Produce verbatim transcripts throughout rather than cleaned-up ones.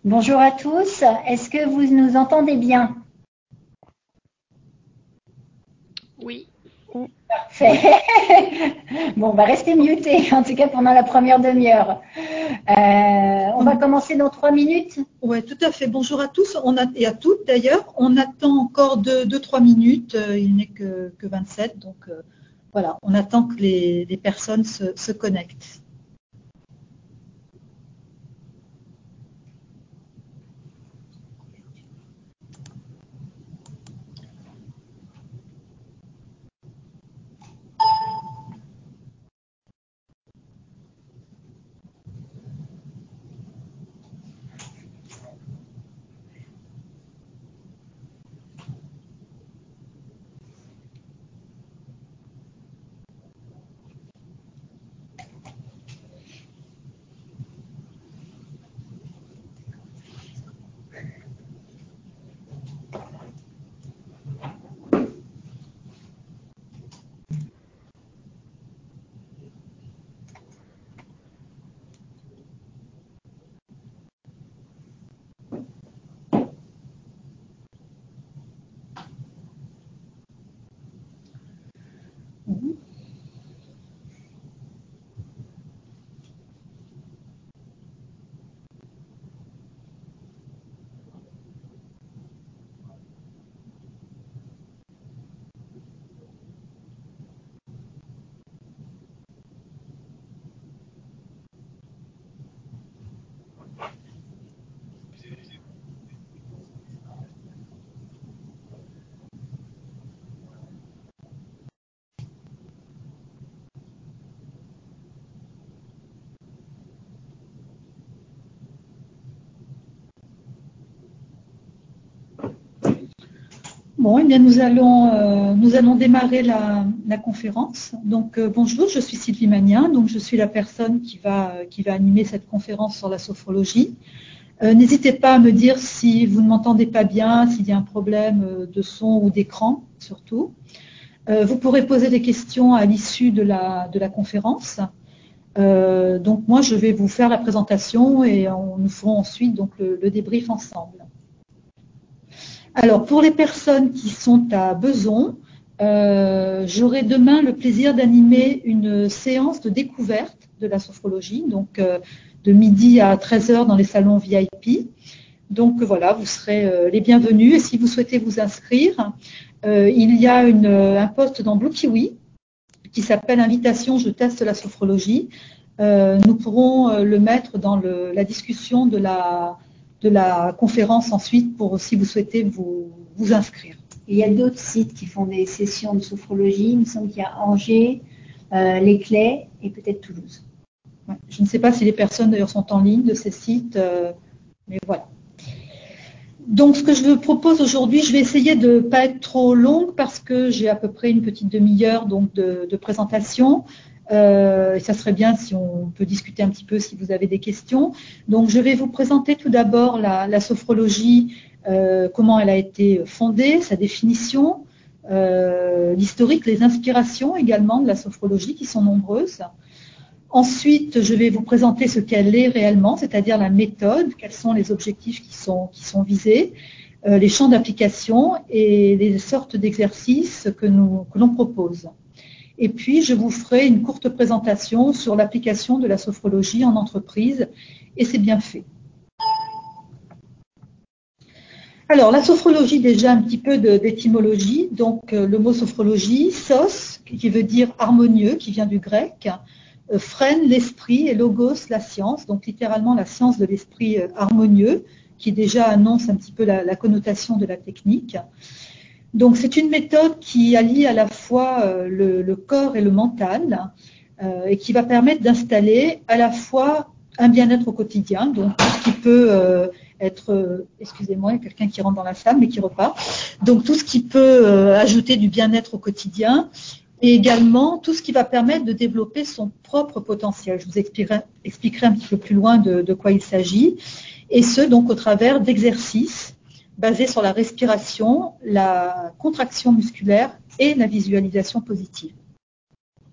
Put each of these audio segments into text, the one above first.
Bonjour à tous, est-ce que vous nous entendez bien? Oui. Parfait. Bon, on va rester muté, en tout cas pendant la première demi-heure. Euh, on va commencer dans trois minutes. Oui, tout à fait. Bonjour à tous on a, et à toutes d'ailleurs. On attend encore deux trois minutes, il n'est que, que vingt-sept, donc euh, voilà, on attend que les, les personnes se, se connectent. Bon, eh bien, nous allons, euh, nous allons démarrer la, la conférence. Donc, euh, bonjour, je suis Sylvie Magnin, donc je suis la personne qui va, qui va animer cette conférence sur la sophrologie. Euh, n'hésitez pas à me dire si vous ne m'entendez pas bien, s'il y a un problème de son ou d'écran, surtout. Euh, vous pourrez poser des questions à l'issue de la, de la conférence. Euh, donc, moi, je vais vous faire la présentation et on, nous ferons ensuite donc, le, le débrief ensemble. Alors, pour les personnes qui sont à Besançon, euh, j'aurai demain le plaisir d'animer une séance de découverte de la sophrologie, donc euh, de midi à treize heures dans les salons V I P. Donc voilà, vous serez euh, les bienvenus. Et si vous souhaitez vous inscrire, euh, il y a une, un post dans Blue Kiwi qui s'appelle « Invitation, je teste la sophrologie ». Euh, nous pourrons euh, le mettre dans le, la discussion de la de la conférence ensuite pour si vous souhaitez vous, vous inscrire. Et il y a d'autres sites qui font des sessions de sophrologie. Il me semble qu'il y a Angers, euh, Les Clés et peut-être Toulouse. Ouais, je ne sais pas si les personnes d'ailleurs sont en ligne de ces sites, euh, mais voilà. Donc ce que je vous propose aujourd'hui, je vais essayer de ne pas être trop longue parce que j'ai à peu près une petite demi-heure donc de, de présentation. Euh, et ça serait bien si on peut discuter un petit peu si vous avez des questions. Donc je vais vous présenter tout d'abord la, la sophrologie, euh, comment elle a été fondée, sa définition, euh, l'historique, les inspirations également de la sophrologie qui sont nombreuses. Ensuite, je vais vous présenter ce qu'elle est réellement, c'est-à-dire la méthode, quels sont les objectifs qui sont, qui sont visés, euh, les champs d'application et les sortes d'exercices que, nous, que l'on propose. Et puis, je vous ferai une courte présentation sur l'application de la sophrologie en entreprise et c'est bien fait. Alors, la sophrologie, déjà un petit peu d'étymologie. Donc, euh, le mot sophrologie, sos, qui veut dire harmonieux, qui vient du grec, euh, phrène, l'esprit, et logos, la science, donc littéralement la science de l'esprit euh, harmonieux, qui déjà annonce un petit peu la, la connotation de la technique. Donc, c'est une méthode qui allie à la fois euh, le, le corps et le mental, euh, et qui va permettre d'installer à la fois un bien-être au quotidien, donc tout ce qui peut euh, être, euh, excusez-moi, il y a quelqu'un qui rentre dans la salle mais qui repart, donc tout ce qui peut euh, ajouter du bien-être au quotidien et également tout ce qui va permettre de développer son propre potentiel. Je vous expliquerai, expliquerai un petit peu plus loin de, de quoi il s'agit, et ce donc au travers d'exercices basés sur la respiration, la contraction musculaire et la visualisation positive.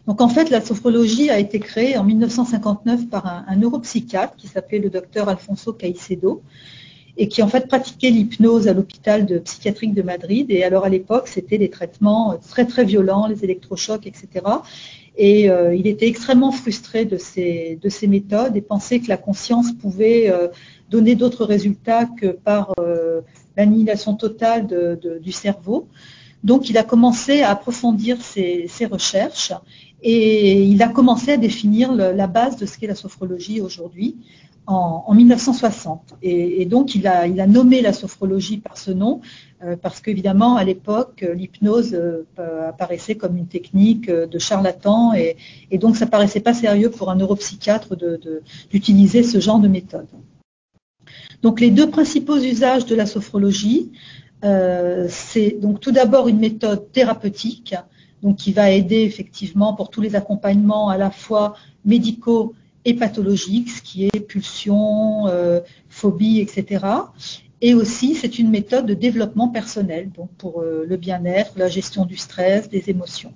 Donc en fait, la sophrologie a été créée en mille neuf cent cinquante-neuf par un, un neuropsychiatre qui s'appelait le docteur Alfonso Caicedo et qui en fait pratiquait l'hypnose à l'hôpital de psychiatrique de Madrid. Et alors à l'époque, c'était des traitements très très violents, les électrochocs, et cetera. Et euh, il était extrêmement frustré de ces, de ces méthodes et pensait que la conscience pouvait euh, donner d'autres résultats que par euh, l'annihilation totale de, de, du cerveau. Donc il a commencé à approfondir ses, ses recherches et il a commencé à définir le, la base de ce qu'est la sophrologie aujourd'hui en, en mille neuf cent soixante. Et, et donc il a, il a nommé la sophrologie par ce nom euh, parce qu'évidemment à l'époque l'hypnose euh, apparaissait comme une technique de charlatan et, et donc ça paraissait pas sérieux pour un neuropsychiatre de, de, d'utiliser ce genre de méthode. Donc les deux principaux usages de la sophrologie, euh, c'est donc tout d'abord une méthode thérapeutique, donc qui va aider effectivement pour tous les accompagnements à la fois médicaux et pathologiques, ce qui est pulsion, euh, phobie, et cetera. Et aussi c'est une méthode de développement personnel, donc pour euh, le bien-être, la gestion du stress, des émotions.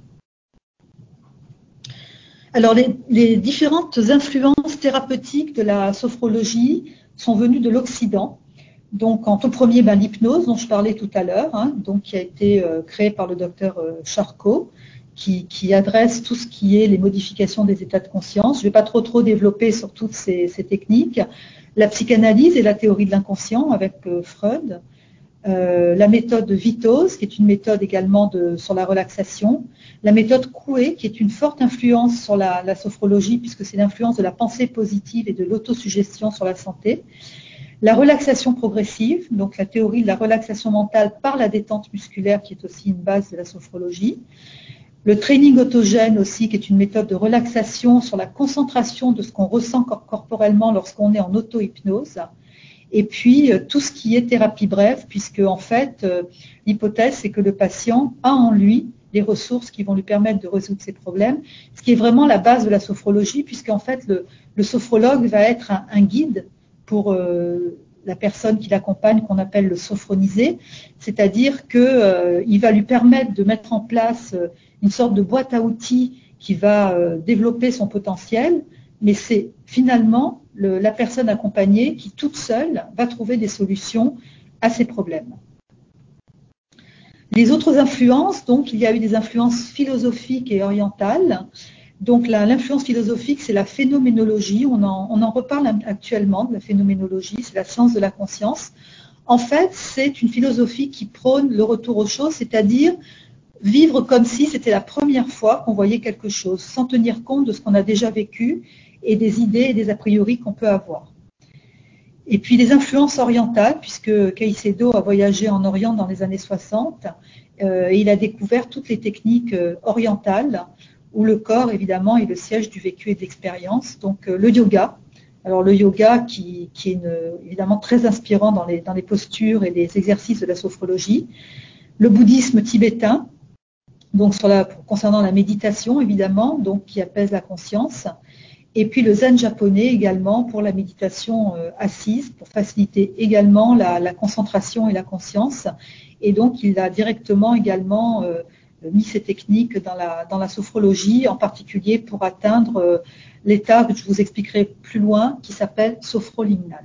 Alors les, les différentes influences thérapeutiques de la sophrologie sont venues de l'Occident. Donc en tout premier, ben, l'hypnose dont je parlais tout à l'heure, hein, donc qui a été euh, créée par le docteur euh, Charcot, qui, qui adresse tout ce qui est les modifications des états de conscience. Je ne vais pas trop trop développer sur toutes ces, ces techniques. La psychanalyse et la théorie de l'inconscient avec euh, Freud. Euh, la méthode Vitose, qui est une méthode également de, sur la relaxation. La méthode Coué, qui est une forte influence sur la, la sophrologie, puisque c'est l'influence de la pensée positive et de l'autosuggestion sur la santé. La relaxation progressive, donc la théorie de la relaxation mentale par la détente musculaire, qui est aussi une base de la sophrologie. Le training autogène aussi, qui est une méthode de relaxation sur la concentration de ce qu'on ressent corporellement lorsqu'on est en auto-hypnose. Et puis, euh, tout ce qui est thérapie brève, puisque en fait, euh, l'hypothèse, c'est que le patient a en lui les ressources qui vont lui permettre de résoudre ses problèmes, ce qui est vraiment la base de la sophrologie, puisqu'en fait, le, le sophrologue va être un, un guide pour euh, la personne qui l'accompagne, qu'on appelle le sophronisé, c'est-à-dire qu'il euh, va lui permettre de mettre en place euh, une sorte de boîte à outils qui va euh, développer son potentiel, mais c'est finalement le, la personne accompagnée qui, toute seule, va trouver des solutions à ses problèmes. Les autres influences, donc, il y a eu des influences philosophiques et orientales. Donc, l'influence philosophique, c'est la phénoménologie. On en, on en reparle actuellement de la phénoménologie, c'est la science de la conscience. En fait, c'est une philosophie qui prône le retour aux choses, c'est-à-dire vivre comme si c'était la première fois qu'on voyait quelque chose, sans tenir compte de ce qu'on a déjà vécu et des idées et des a priori qu'on peut avoir. Et puis les influences orientales, puisque Caicedo a voyagé en Orient dans les années soixante, euh, et il a découvert toutes les techniques euh, orientales, où le corps, évidemment, est le siège du vécu et de l'expérience. Donc euh, le yoga, alors le yoga qui, qui est une, évidemment très inspirant dans les, dans les postures et les exercices de la sophrologie, le bouddhisme tibétain, donc sur la, concernant la méditation, évidemment, donc qui apaise la conscience, et puis le zen japonais également pour la méditation euh, assise, pour faciliter également la, la concentration et la conscience. Et donc il a directement également euh, mis ces techniques dans la, dans la sophrologie, en particulier pour atteindre euh, l'état que je vous expliquerai plus loin, qui s'appelle sophroliminal.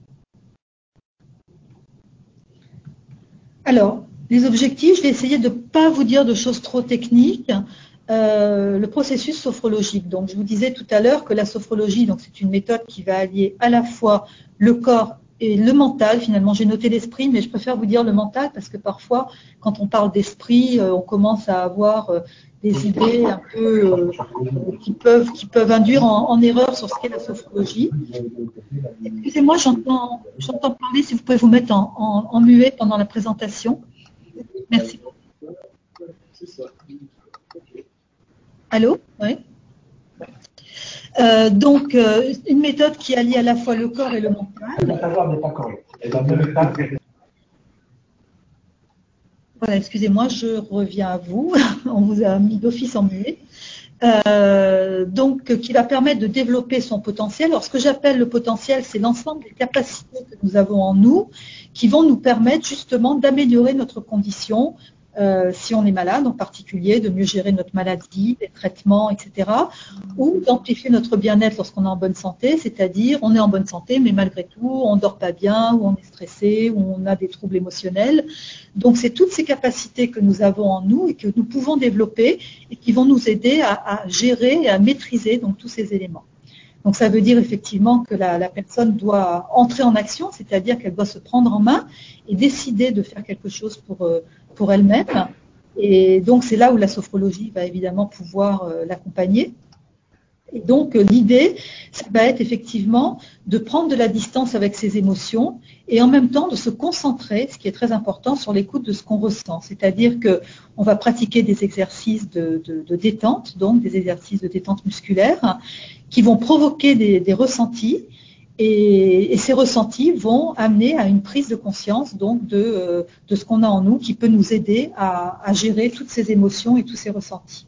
Alors, les objectifs, je vais essayer de ne pas vous dire de choses trop techniques. Euh, le processus sophrologique. Donc, je vous disais tout à l'heure que la sophrologie, donc c'est une méthode qui va allier à la fois le corps et le mental. Finalement, j'ai noté l'esprit, mais je préfère vous dire le mental parce que parfois, quand on parle d'esprit, euh, on commence à avoir euh, des idées un peu euh, qui peuvent qui peuvent induire en, en erreur sur ce qu'est la sophrologie. Excusez-moi, j'entends j'entends parler. Si vous pouvez vous mettre en, en, en muet pendant la présentation. Merci. Allô? Oui. Euh, donc, euh, une méthode qui allie à la fois le corps et le mental. Voilà, excusez-moi, je reviens à vous. On vous a mis d'office en muet. Euh, donc, qui va permettre de développer son potentiel. Alors, ce que j'appelle le potentiel, c'est l'ensemble des capacités que nous avons en nous qui vont nous permettre justement d'améliorer notre condition euh, si on est malade, en particulier de mieux gérer notre maladie, les traitements, et cetera. Ou d'amplifier notre bien-être lorsqu'on est en bonne santé, c'est-à-dire on est en bonne santé, mais malgré tout, on ne dort pas bien, ou on est stressé, ou on a des troubles émotionnels. Donc c'est toutes ces capacités que nous avons en nous et que nous pouvons développer et qui vont nous aider à, à gérer et à maîtriser donc, tous ces éléments. Donc ça veut dire effectivement que la, la personne doit entrer en action, c'est-à-dire qu'elle doit se prendre en main et décider de faire quelque chose pour, pour elle-même. Et donc c'est là où la sophrologie va évidemment pouvoir euh, l'accompagner. Et donc l'idée, ça va être effectivement de prendre de la distance avec ses émotions et en même temps de se concentrer, ce qui est très important, sur l'écoute de ce qu'on ressent. C'est-à-dire qu'on va pratiquer des exercices de, de, de détente, donc des exercices de détente musculaire, qui vont provoquer des, des ressentis et, et ces ressentis vont amener à une prise de conscience donc de, euh, de ce qu'on a en nous qui peut nous aider à, à gérer toutes ces émotions et tous ces ressentis.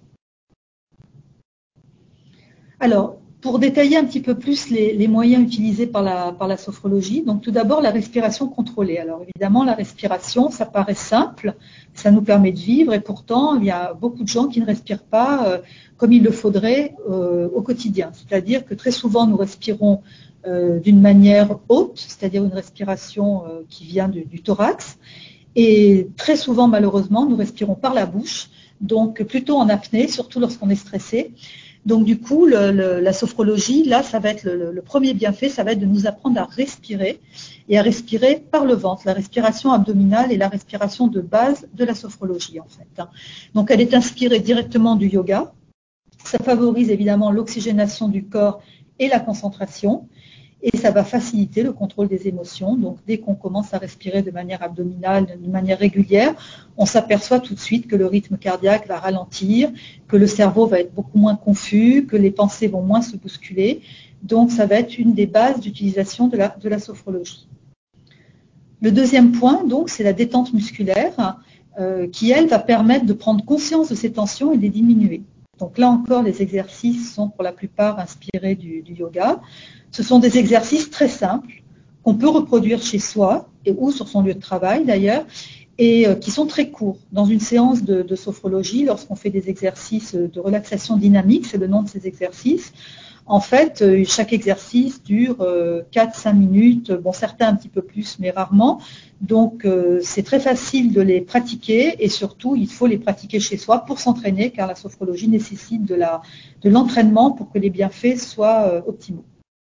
Alors, pour détailler un petit peu plus les, les moyens utilisés par la, par la sophrologie, donc tout d'abord la respiration contrôlée. Alors évidemment, la respiration, ça paraît simple, ça nous permet de vivre et pourtant, il y a beaucoup de gens qui ne respirent pas euh, comme il le faudrait euh, au quotidien. C'est-à-dire que très souvent, nous respirons euh, d'une manière haute, c'est-à-dire une respiration euh, qui vient du, du thorax, et très souvent, malheureusement, nous respirons par la bouche, donc plutôt en apnée, surtout lorsqu'on est stressé. Donc du coup, le, le, la sophrologie, là, ça va être le, le premier bienfait, ça va être de nous apprendre à respirer et à respirer par le ventre. La respiration abdominale est la respiration de base de la sophrologie, en fait. Donc elle est inspirée directement du yoga. Ça favorise évidemment l'oxygénation du corps et la concentration. Et ça va faciliter le contrôle des émotions. Donc, dès qu'on commence à respirer de manière abdominale, de manière régulière, on s'aperçoit tout de suite que le rythme cardiaque va ralentir, que le cerveau va être beaucoup moins confus, que les pensées vont moins se bousculer. Donc, ça va être une des bases d'utilisation de la, de la sophrologie. Le deuxième point, donc, c'est la détente musculaire, euh, qui, elle, va permettre de prendre conscience de ces tensions et de les diminuer. Donc là encore, les exercices sont pour la plupart inspirés du, du yoga. Ce sont des exercices très simples qu'on peut reproduire chez soi et ou sur son lieu de travail d'ailleurs et euh, qui sont très courts. Dans une séance de, de sophrologie, lorsqu'on fait des exercices de relaxation dynamique, c'est le nom de ces exercices, en fait, euh, chaque exercice dure euh, quatre à cinq minutes, bon certains un petit peu plus mais rarement. Donc euh, c'est très facile de les pratiquer et surtout il faut les pratiquer chez soi pour s'entraîner car la sophrologie nécessite de, la, de l'entraînement pour que les bienfaits soient euh, optimaux.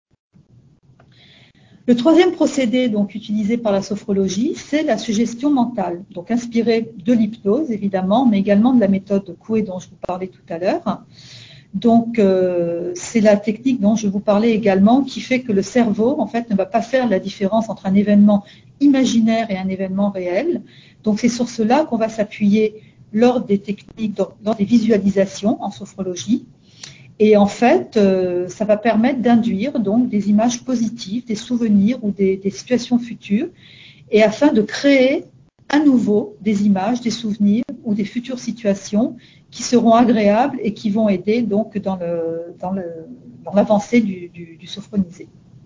Le troisième procédé donc utilisé par la sophrologie, c'est la suggestion mentale, donc inspirée de l'hypnose évidemment, mais également de la méthode de Coué dont je vous parlais tout à l'heure. Donc euh, c'est la technique dont je vous parlais également qui fait que le cerveau en fait ne va pas faire la différence entre un événement imaginaire et un événement réel. Donc c'est sur cela qu'on va s'appuyer lors des techniques, lors des visualisations en sophrologie. Et en fait, euh, ça va permettre d'induire donc des images positives, des souvenirs ou des, des situations futures, et afin de créer à nouveau des images, des souvenirs ou des futures situations qui seront agréables et qui vont aider donc dans le dans le dans l'avancée du, du, du sophronisé.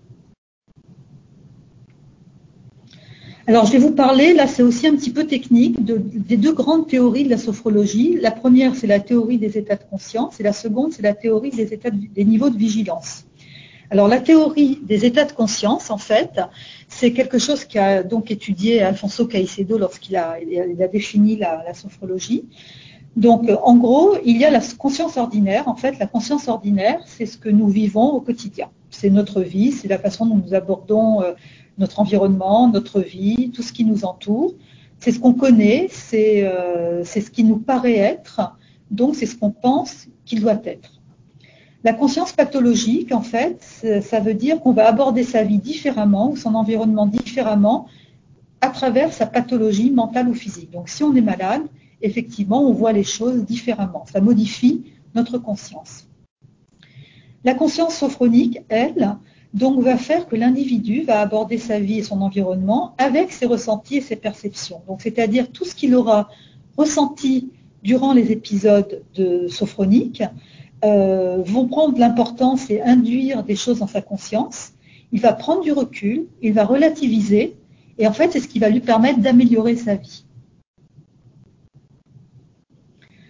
Alors je vais vous parler, là c'est aussi un petit peu technique, de, des deux grandes théories de la sophrologie. La première c'est la théorie des états de conscience et la seconde c'est la théorie des, états de, des niveaux de vigilance. Alors la théorie des états de conscience, en fait, c'est quelque chose qu'a donc étudié Alfonso Caicedo lorsqu'il a, il a défini la, la sophrologie. Donc en gros, il y a la conscience ordinaire. En fait, la conscience ordinaire, c'est ce que nous vivons au quotidien. C'est notre vie, c'est la façon dont nous abordons euh, notre environnement, notre vie, tout ce qui nous entoure. C'est ce qu'on connaît, c'est, euh, c'est ce qui nous paraît être, donc c'est ce qu'on pense qu'il doit être. La conscience pathologique, en fait, ça veut dire qu'on va aborder sa vie différemment ou son environnement différemment à travers sa pathologie mentale ou physique. Donc si on est malade, effectivement, on voit les choses différemment. Ça modifie notre conscience. La conscience sophronique, elle, donc va faire que l'individu va aborder sa vie et son environnement avec ses ressentis et ses perceptions. Donc c'est-à-dire tout ce qu'il aura ressenti durant les épisodes de sophronique, Euh, vont prendre de l'importance et induire des choses dans sa conscience. Il va prendre du recul, il va relativiser, et en fait, c'est ce qui va lui permettre d'améliorer sa vie.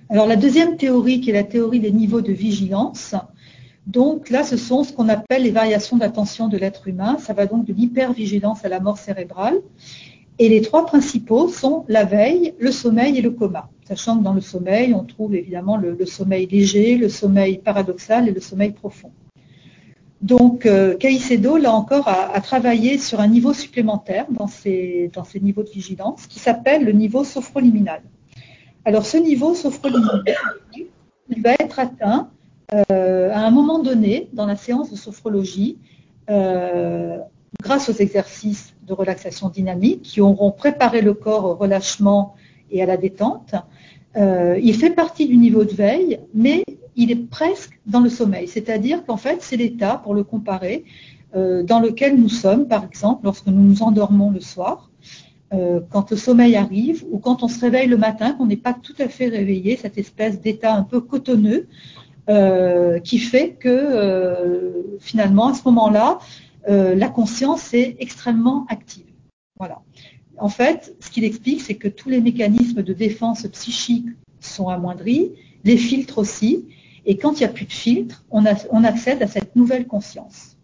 Alors la deuxième théorie, qui est la théorie des niveaux de vigilance, donc là ce sont ce qu'on appelle les variations d'attention de l'être humain. Ça va donc de l'hypervigilance à la mort cérébrale. Et les trois principaux sont la veille, le sommeil et le coma. Sachant que dans le sommeil, on trouve évidemment le, le sommeil léger, le sommeil paradoxal et le sommeil profond. Donc euh, Caicedo, là encore, a, a travaillé sur un niveau supplémentaire dans ces, dans ces niveaux de vigilance qui s'appelle le niveau sophroliminal. Alors ce niveau sophroliminal, il va être atteint euh, à un moment donné dans la séance de sophrologie euh, grâce aux exercices de relaxation dynamique qui auront préparé le corps au relâchement et à la détente. Euh, il fait partie du niveau de veille, mais il est presque dans le sommeil. C'est-à-dire qu'en fait, c'est l'état, pour le comparer, euh, dans lequel nous sommes, par exemple, lorsque nous nous endormons le soir, euh, quand le sommeil arrive, ou quand on se réveille le matin, qu'on n'est pas tout à fait réveillé, cette espèce d'état un peu cotonneux, euh, qui fait que, euh, finalement, à ce moment-là, euh, la conscience est extrêmement active. Voilà. En fait, ce qu'il explique, c'est que tous les mécanismes de défense psychique sont amoindris, les filtres aussi, et quand il n'y a plus de filtres, on, a, on accède à cette nouvelle conscience.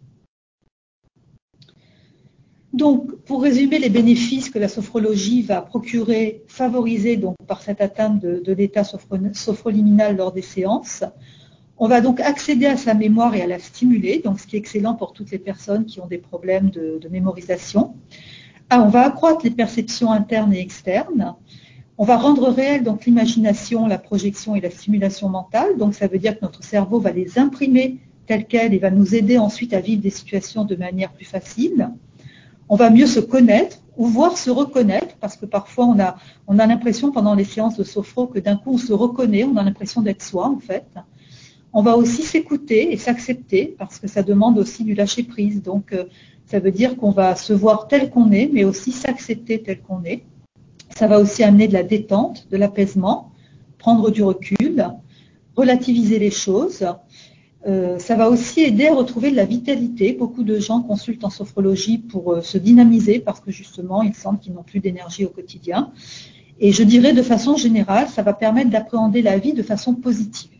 Donc, pour résumer les bénéfices que la sophrologie va procurer, favoriser donc par cette atteinte de, de l'état sophroliminal lors des séances, on va donc accéder à sa mémoire et à la stimuler, donc ce qui est excellent pour toutes les personnes qui ont des problèmes de, de mémorisation. Ah, on va accroître les perceptions internes et externes. On va rendre réel donc l'imagination, la projection et la stimulation mentale. Donc ça veut dire que notre cerveau va les imprimer telles quelles et va nous aider ensuite à vivre des situations de manière plus facile. On va mieux se connaître ou voir se reconnaître, parce que parfois on a, on a l'impression pendant les séances de sophro que d'un coup on se reconnaît, on a l'impression d'être soi en fait. On va aussi s'écouter et s'accepter, parce que ça demande aussi du lâcher-prise. Donc euh, ça veut dire qu'on va se voir tel qu'on est, mais aussi s'accepter tel qu'on est. Ça va aussi amener de la détente, de l'apaisement, prendre du recul, relativiser les choses. Euh, ça va aussi aider à retrouver de la vitalité. Beaucoup de gens consultent en sophrologie pour euh, se dynamiser parce que justement, ils sentent qu'ils n'ont plus d'énergie au quotidien. Et je dirais de façon générale, ça va permettre d'appréhender la vie de façon positive.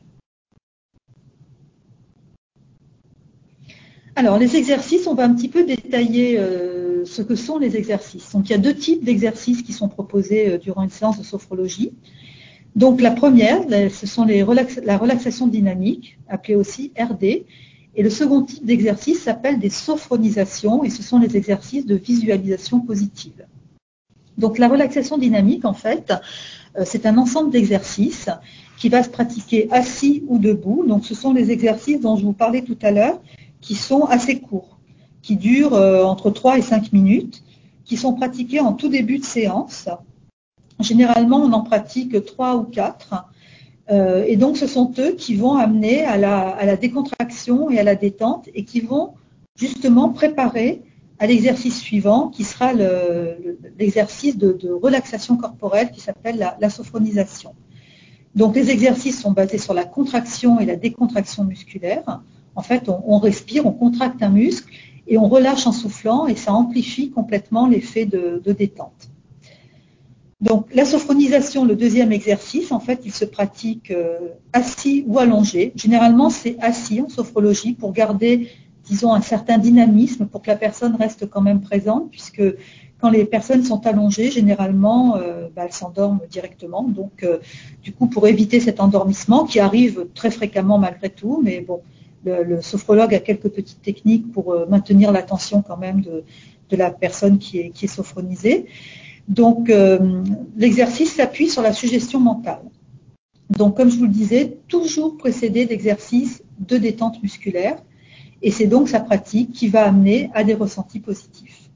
Alors, les exercices, on va un petit peu détailler euh, ce que sont les exercices. Donc, il y a deux types d'exercices qui sont proposés euh, durant une séance de sophrologie. Donc, la première, ce sont les relax- la relaxation dynamique, appelée aussi R D. Et le second type d'exercice s'appelle des sophronisations, et ce sont les exercices de visualisation positive. Donc, la relaxation dynamique, en fait, euh, c'est un ensemble d'exercices qui va se pratiquer assis ou debout. Donc, ce sont les exercices dont je vous parlais tout à l'heure, qui sont assez courts, qui durent euh, entre trois et cinq minutes, qui sont pratiqués en tout début de séance. Généralement, on en pratique trois ou quatre. Euh, et donc, ce sont eux qui vont amener à la, à la décontraction et à la détente et qui vont justement préparer à l'exercice suivant, qui sera le, le, l'exercice de, de relaxation corporelle qui s'appelle la, la sophronisation. Donc, les exercices sont basés sur la contraction et la décontraction musculaire. En fait, on, on respire, on contracte un muscle et on relâche en soufflant et ça amplifie complètement l'effet de, de détente. Donc, la sophronisation, le deuxième exercice, en fait, il se pratique euh, assis ou allongé. Généralement, c'est assis en sophrologie pour garder, disons, un certain dynamisme, pour que la personne reste quand même présente, puisque quand les personnes sont allongées, généralement, euh, bah, elles s'endorment directement. Donc, euh, du coup, pour éviter cet endormissement, qui arrive très fréquemment malgré tout, mais bon, le, le sophrologue a quelques petites techniques pour euh, maintenir l'attention quand même de, de la personne qui est, qui est sophronisée. Donc, euh, l'exercice s'appuie sur la suggestion mentale. Donc, comme je vous le disais, toujours précédé d'exercices de détente musculaire. Et c'est donc sa pratique qui va amener à des ressentis positifs.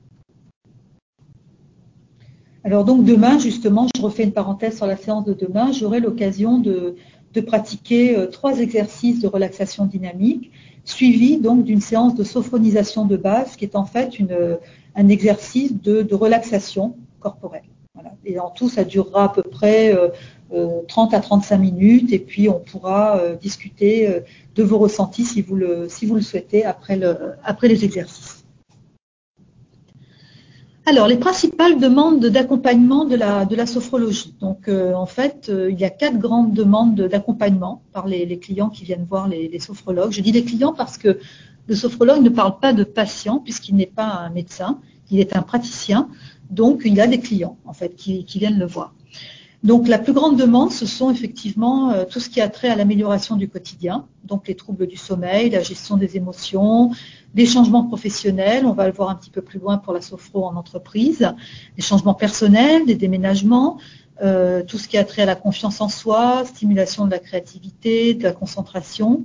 Alors donc, demain, justement, je refais une parenthèse sur la séance de demain, j'aurai l'occasion de, de pratiquer euh, trois exercices de relaxation dynamique, suivis donc d'une séance de sophronisation de base, qui est en fait une, un exercice de, de relaxation corporelle. Voilà. Et en tout, ça durera à peu près euh, euh, trente à trente-cinq minutes, et puis on pourra euh, discuter euh, de vos ressentis si vous le, si vous le souhaitez après, le, après les exercices. Alors, les principales demandes d'accompagnement de la, de la sophrologie. Donc, euh, en fait, euh, il y a quatre grandes demandes d'accompagnement par les, les clients qui viennent voir les, les sophrologues. Je dis les clients parce que le sophrologue ne parle pas de patient puisqu'il n'est pas un médecin, il est un praticien. Donc, il a des clients, en fait, qui, qui viennent le voir. Donc, la plus grande demande, ce sont effectivement euh, tout ce qui a trait à l'amélioration du quotidien, donc les troubles du sommeil, la gestion des émotions, des changements professionnels, on va le voir un petit peu plus loin pour la sophro en entreprise, des changements personnels, des déménagements, euh, tout ce qui a trait à la confiance en soi, stimulation de la créativité, de la concentration,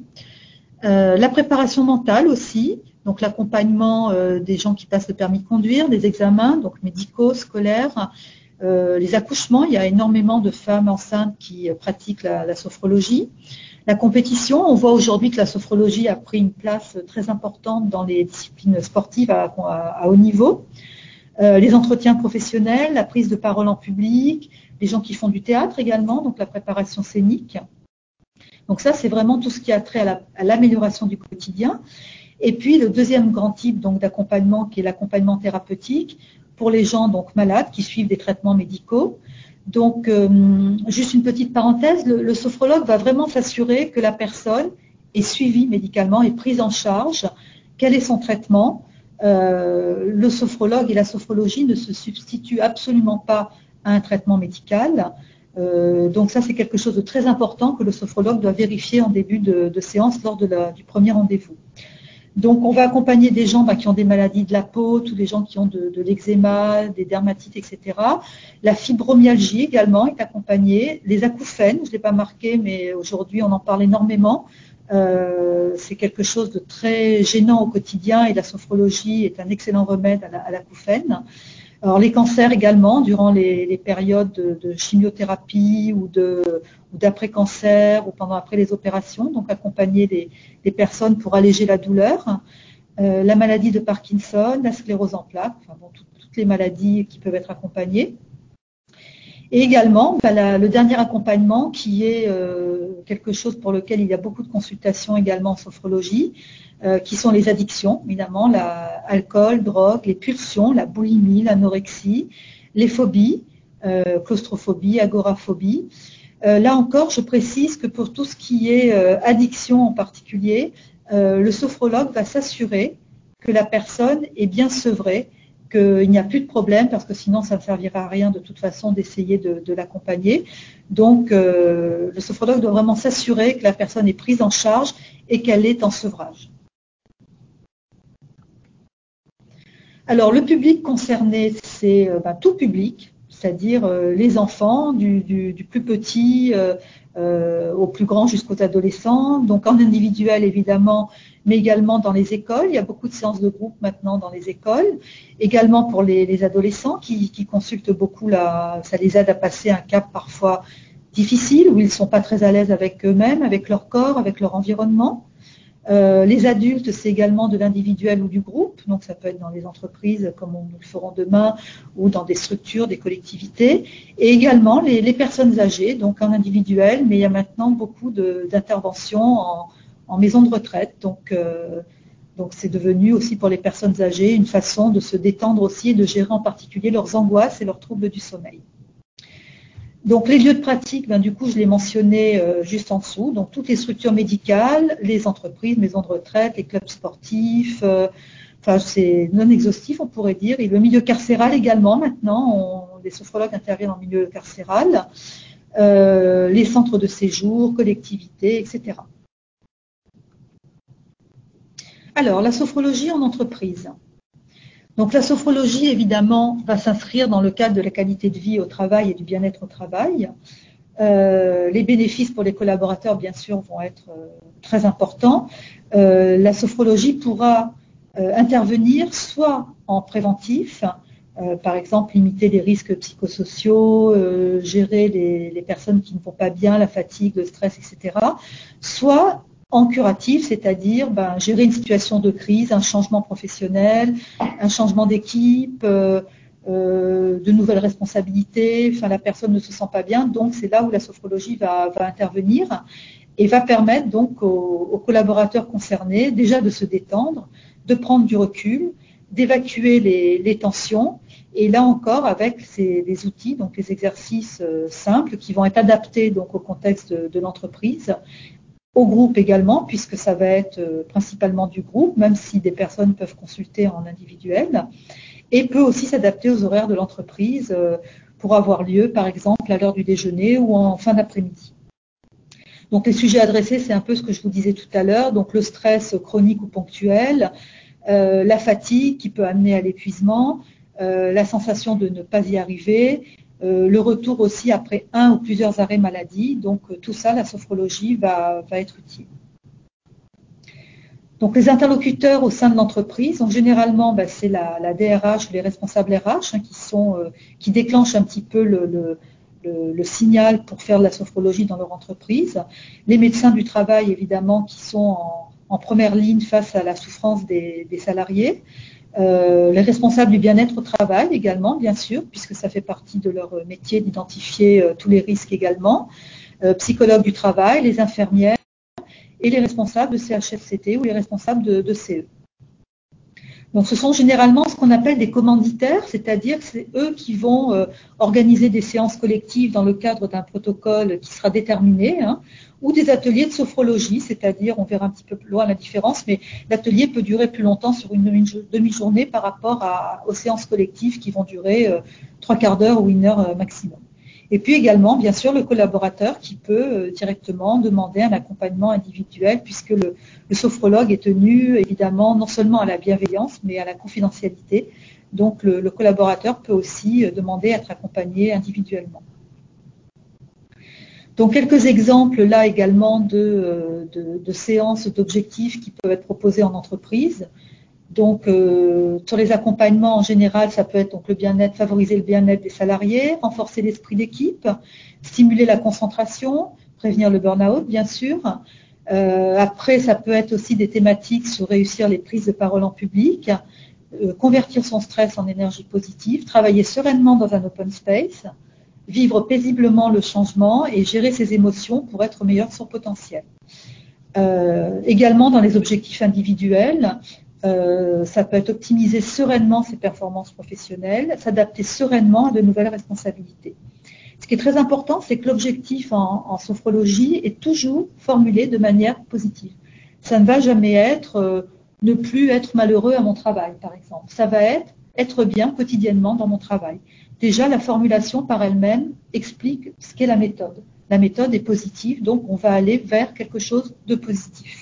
euh, la préparation mentale aussi, donc l'accompagnement euh, des gens qui passent le permis de conduire, des examens, donc médicaux, scolaires, Euh, les accouchements, il y a énormément de femmes enceintes qui euh, pratiquent la, la sophrologie. La compétition, on voit aujourd'hui que la sophrologie a pris une place très importante dans les disciplines sportives à, à, à haut niveau. Euh, les entretiens professionnels, la prise de parole en public, les gens qui font du théâtre également, donc la préparation scénique. Donc ça, c'est vraiment tout ce qui a trait à l'amélioration du quotidien. Et puis le deuxième grand type donc d'accompagnement, qui est l'accompagnement thérapeutique, pour les gens donc malades qui suivent des traitements médicaux. Donc, euh, juste une petite parenthèse, le, le sophrologue va vraiment s'assurer que la personne est suivie médicalement, est prise en charge, quel est son traitement. Euh, le sophrologue et la sophrologie ne se substituent absolument pas à un traitement médical. Euh, donc ça, c'est quelque chose de très important que le sophrologue doit vérifier en début de, de séance lors de la, du premier rendez-vous. Donc, on va accompagner des gens bah, qui ont des maladies de la peau, tous les gens qui ont de, de l'eczéma, des dermatites, et cetera. La fibromyalgie également est accompagnée. Les acouphènes, je ne l'ai pas marqué, mais aujourd'hui, on en parle énormément. Euh, c'est quelque chose de très gênant au quotidien et la sophrologie est un excellent remède à l'acouphène. Alors, les cancers également, durant les, les périodes de, de chimiothérapie ou de ou d'après-cancer ou pendant après les opérations, donc accompagner les, les personnes pour alléger la douleur. Euh, la maladie de Parkinson, la sclérose en plaques, enfin bon, tout, toutes les maladies qui peuvent être accompagnées. Et également, bah, la, le dernier accompagnement qui est euh, quelque chose pour lequel il y a beaucoup de consultations également en sophrologie, euh, qui sont les addictions, évidemment, l'alcool, drogue, les pulsions, la boulimie, l'anorexie, les phobies, euh, claustrophobie, agoraphobie. Euh, là encore, je précise que pour tout ce qui est euh, addiction en particulier, euh, le sophrologue va s'assurer que la personne est bien sevrée, qu'il n'y a plus de problème, parce que sinon ça ne servira à rien de toute façon d'essayer de, de l'accompagner. Donc euh, le sophrologue doit vraiment s'assurer que la personne est prise en charge et qu'elle est en sevrage. Alors le public concerné, c'est euh, ben, tout public, c'est-à-dire euh, les enfants, du, du, du plus petit euh, euh, au plus grand jusqu'aux adolescents, donc en individuel évidemment, mais également dans les écoles. Il y a beaucoup de séances de groupe maintenant dans les écoles, également pour les, les adolescents qui, qui consultent beaucoup, la, ça les aide à passer un cap parfois difficile, où ils ne sont pas très à l'aise avec eux-mêmes, avec leur corps, avec leur environnement. Euh, les adultes, c'est également de l'individuel ou du groupe, donc ça peut être dans les entreprises comme nous le ferons demain, ou dans des structures, des collectivités, et également les, les personnes âgées, donc en individuel, mais il y a maintenant beaucoup d'interventions en, en maison de retraite, donc euh, donc c'est devenu aussi pour les personnes âgées une façon de se détendre aussi et de gérer en particulier leurs angoisses et leurs troubles du sommeil. Donc les lieux de pratique, ben, du coup je l'ai mentionné euh, juste en dessous, donc toutes les structures médicales, les entreprises, maisons de retraite, les clubs sportifs, euh, enfin c'est non exhaustif on pourrait dire, et le milieu carcéral également maintenant, on, les sophrologues interviennent en milieu carcéral, euh, les centres de séjour, collectivités, et cetera. Alors la sophrologie en entreprise. Donc la sophrologie, évidemment, va s'inscrire dans le cadre de la qualité de vie au travail et du bien-être au travail. Euh, les bénéfices pour les collaborateurs, bien sûr, vont être euh, très importants. Euh, la sophrologie pourra euh, intervenir soit en préventif, euh, par exemple limiter les risques psychosociaux, euh, gérer les, les personnes qui ne vont pas bien, la fatigue, le stress, et cetera, soit en curatif, c'est-à-dire ben, gérer une situation de crise, un changement professionnel, un changement d'équipe, euh, euh, de nouvelles responsabilités, enfin la personne ne se sent pas bien, donc c'est là où la sophrologie va, va intervenir et va permettre donc aux, aux collaborateurs concernés déjà de se détendre, de prendre du recul, d'évacuer les, les tensions Et là encore, avec ces, des outils, donc les exercices euh, simples qui vont être adaptés donc au contexte de, de l'entreprise, au groupe également, puisque ça va être euh, principalement du groupe, même si des personnes peuvent consulter en individuel, et peut aussi s'adapter aux horaires de l'entreprise euh, pour avoir lieu, par exemple, à l'heure du déjeuner ou en fin d'après-midi. Donc les sujets adressés, c'est un peu ce que je vous disais tout à l'heure, donc le stress chronique ou ponctuel, euh, la fatigue qui peut amener à l'épuisement, euh, la sensation de ne pas y arriver, euh, le retour aussi après un ou plusieurs arrêts maladie. Donc euh, tout ça, la sophrologie va, va être utile. Donc les interlocuteurs au sein de l'entreprise, donc généralement ben, c'est la, la D R H ou les responsables R H hein, qui, sont, euh, qui déclenchent un petit peu le, le, le, le signal pour faire de la sophrologie dans leur entreprise. Les médecins du travail évidemment qui sont en, en première ligne face à la souffrance des, des salariés. Euh, les responsables du bien-être au travail également, bien sûr, puisque ça fait partie de leur métier d'identifier euh, tous les risques également. Euh, psychologues du travail, les infirmières et les responsables de C H S C T ou les responsables de, de C E. Donc ce sont généralement ce qu'on appelle des commanditaires, c'est-à-dire que c'est eux qui vont euh, organiser des séances collectives dans le cadre d'un protocole qui sera déterminé, hein, ou des ateliers de sophrologie, c'est-à-dire, on verra un petit peu plus loin la différence, mais l'atelier peut durer plus longtemps sur une, une demi-journée par rapport à, aux séances collectives qui vont durer euh, trois quarts d'heure ou une heure euh, maximum. Et puis également, bien sûr, le collaborateur qui peut euh, directement demander un accompagnement individuel puisque le, le sophrologue est tenu évidemment non seulement à la bienveillance mais à la confidentialité. Donc le, le collaborateur peut aussi euh, demander à être accompagné individuellement. Donc quelques exemples là également de, de, de séances d'objectifs qui peuvent être proposés en entreprise. Donc, euh, sur les accompagnements, en général, ça peut être donc le bien-être, favoriser le bien-être des salariés, renforcer l'esprit d'équipe, stimuler la concentration, prévenir le burn-out, bien sûr. Euh, après, ça peut être aussi des thématiques sur réussir les prises de parole en public, euh, convertir son stress en énergie positive, travailler sereinement dans un open space, vivre paisiblement le changement et gérer ses émotions pour être meilleur que son potentiel. Euh, également, dans les objectifs individuels, Euh, ça peut être optimiser sereinement ses performances professionnelles, s'adapter sereinement à de nouvelles responsabilités. Ce qui est très important, c'est que l'objectif en, en sophrologie est toujours formulé de manière positive. Ça ne va jamais être euh, ne plus être malheureux à mon travail, par exemple. Ça va être être bien quotidiennement dans mon travail. Déjà, la formulation par elle-même explique ce qu'est la méthode. La méthode est positive, donc on va aller vers quelque chose de positif.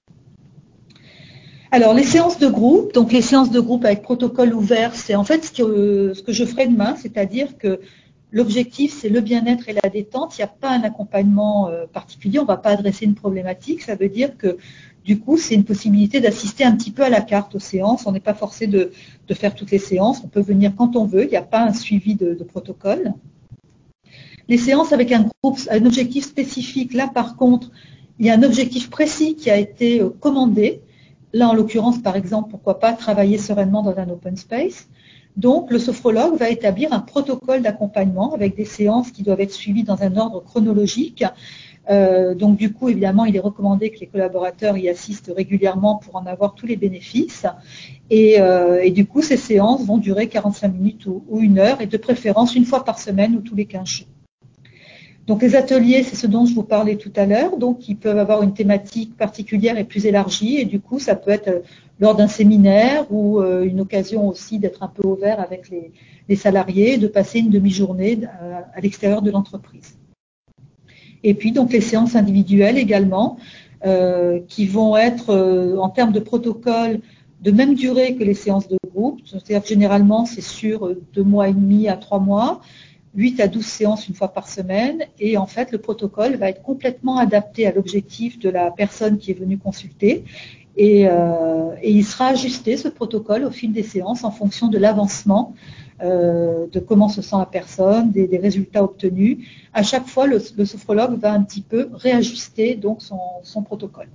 Alors, les séances de groupe, donc les séances de groupe avec protocole ouvert, c'est en fait ce que, ce que je ferai demain, c'est-à-dire que l'objectif, c'est le bien-être et la détente. Il n'y a pas un accompagnement euh, particulier, on ne va pas adresser une problématique. Ça veut dire que, du coup, c'est une possibilité d'assister un petit peu à la carte aux séances. On n'est pas forcé de, de faire toutes les séances, on peut venir quand on veut, il n'y a pas un suivi de, de protocole. Les séances avec un groupe, un objectif spécifique, là, par contre, il y a un objectif précis qui a été euh, commandé. Là, en l'occurrence, par exemple, pourquoi pas travailler sereinement dans un open space. Donc, le sophrologue va établir un protocole d'accompagnement avec des séances qui doivent être suivies dans un ordre chronologique. Euh, donc, du coup, évidemment, il est recommandé que les collaborateurs y assistent régulièrement pour en avoir tous les bénéfices. Et, euh, et du coup, ces séances vont durer quarante-cinq minutes ou, ou une heure, et de préférence une fois par semaine ou tous les quinze jours. Donc les ateliers, c'est ce dont je vous parlais tout à l'heure, donc ils peuvent avoir une thématique particulière et plus élargie, et du coup ça peut être lors d'un séminaire ou euh, une occasion aussi d'être un peu ouvert avec les, les salariés, de passer une demi-journée à, à l'extérieur de l'entreprise. Et puis donc les séances individuelles également, euh, qui vont être euh, en termes de protocole de même durée que les séances de groupe, c'est-à-dire que généralement c'est sur deux mois et demi à trois mois, huit à douze séances une fois par semaine, et en fait le protocole va être complètement adapté à l'objectif de la personne qui est venue consulter, et, euh, et il sera ajusté ce protocole au fil des séances en fonction de l'avancement, euh, de comment se sent la personne, des, des résultats obtenus. À chaque fois, le, le sophrologue va un petit peu réajuster donc son, son protocole.